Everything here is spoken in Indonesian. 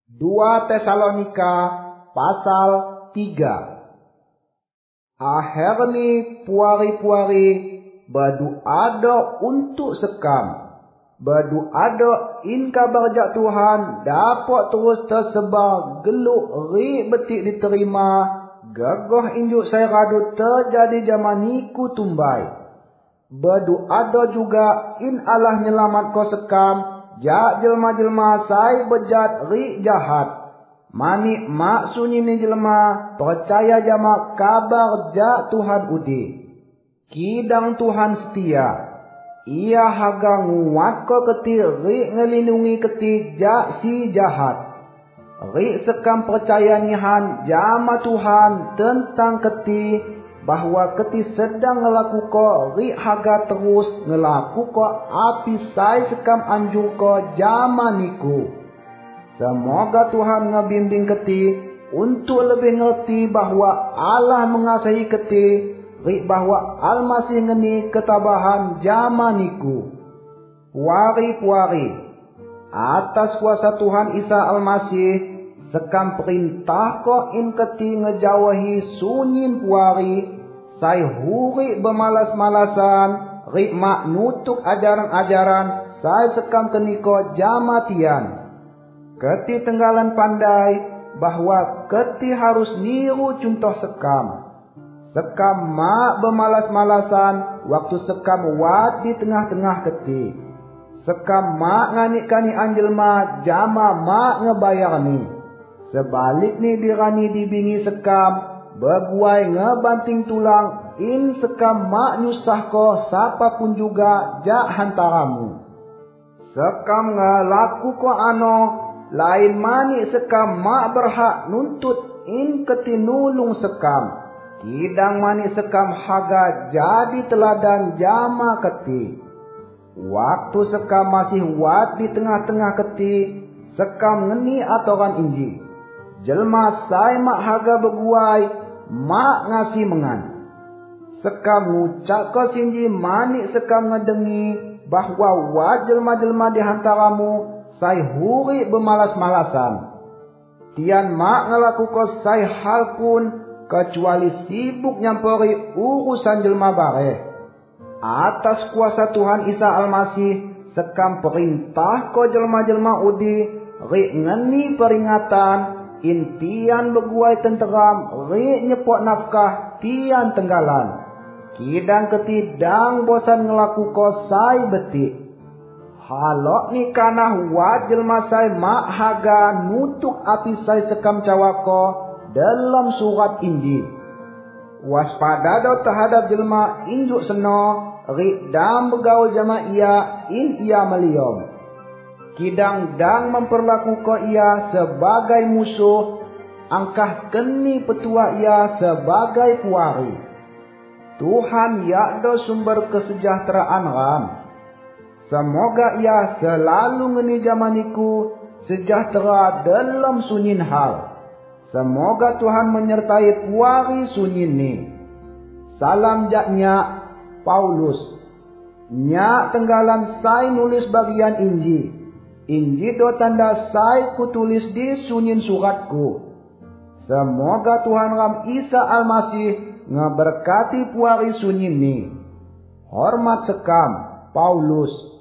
2 Tesalonika pasal 3. Akhirni puari-puari berdoa untuk sekam. Berdoa in kabar jak Tuhan dapat terus tersebar geluk ri betik diterima. Gagah injuk saya radu terjadi zaman niku tumbai. Berdoa juga in Allah nyelamat ko sekam. Jak jelma-jelma saya bejat ri jahat. Mani mak sunyi ni jelma percaya jama kabar jak Tuhan udi. Kidang Tuhan setia. Ia haga nguat ko keti ri ngelindungi keti jak si jahat. Ri sekam percaya nihan jama Tuhan tentang keti bahwa keti sedang ngelaku ko ri haga terus ngelaku ko api sai sekam anjur ko jama niku. Semoga Tuhan ngebimbing keti untuk lebih ngerti bahwa Allah mengasihi keti, ri bahwa Almasih ngeni ketabahan jama niku. Puari-puari, atas kuasa Tuhan Isa Almasih, sekam perintah ko in keti ngejauhi sunyin puari, sai huri bemalas-malasan, ri mak nutuk ajaran-ajaran, sai sekam keniko jamatian. Keti tenggalan pandai bahwa keti harus niru contoh sekam. Sekam mak bemalas-malasan waktu sekam wat di tengah-tengah keti. Sekam mak nganik-kani anjelma jama mak ngebayar ni. Sebalik ni dirani dibingi sekam, beguai ngebanting tulang in sekam mak nyusah ko siapa pun juga jak hantaramu. Sekam ngelaku ko ano, lain mani sekam mak berhak nuntut in keti nulung sekam. Kidang mani sekam haga jadi teladan jama keti. Waktu sekam masih wat di tengah-tengah keti, sekam ngeni atoran inji. Jelma sai mak haga beguai, mak ngasih mengan. Sekam ngucak ko sinji mani sekam ngedengi bahwa wat jelma-jelma di hantaramu sai huri bemalas-malasan. Tian mak ngelaku ko sai hal pun kecuali sibuk nyampori urusan jelma bare. Atas kuasa Tuhan Isa Almasih, sekam perintah ko jelma-jelma udi ri ngeni peringatan in tian beguai tenteram ri nyepok nafkah tian tenggalan. Kidang ketidang bosan ngelaku ko sai betik. Halok ni kanah wat jelma sai mak haga nutuk api sai sekam cawako dalam surat inji. Waspada do terhadap jelma injuk seno ri dam begaul jama ia in ia meliom. Kidang dang memperlaku ko ia sebagai musuh, angkah keni petua ia sebagai puari. Tuhan yakdo sumber kesejahteraan ram. Semoga ia selalu ngeni jamaniku sejahtera dalam sunyin hal. Semoga Tuhan menyertai puari sunyin ni. Salam jaknya Paulus. Nyak tenggalan sai nulis bagian inji. Inji do tanda sai kutulis di sunyin suratku. Semoga Tuhan Ram Isa Almasih ngeberkati puari sunyin ni. Hormat sekam Paulus.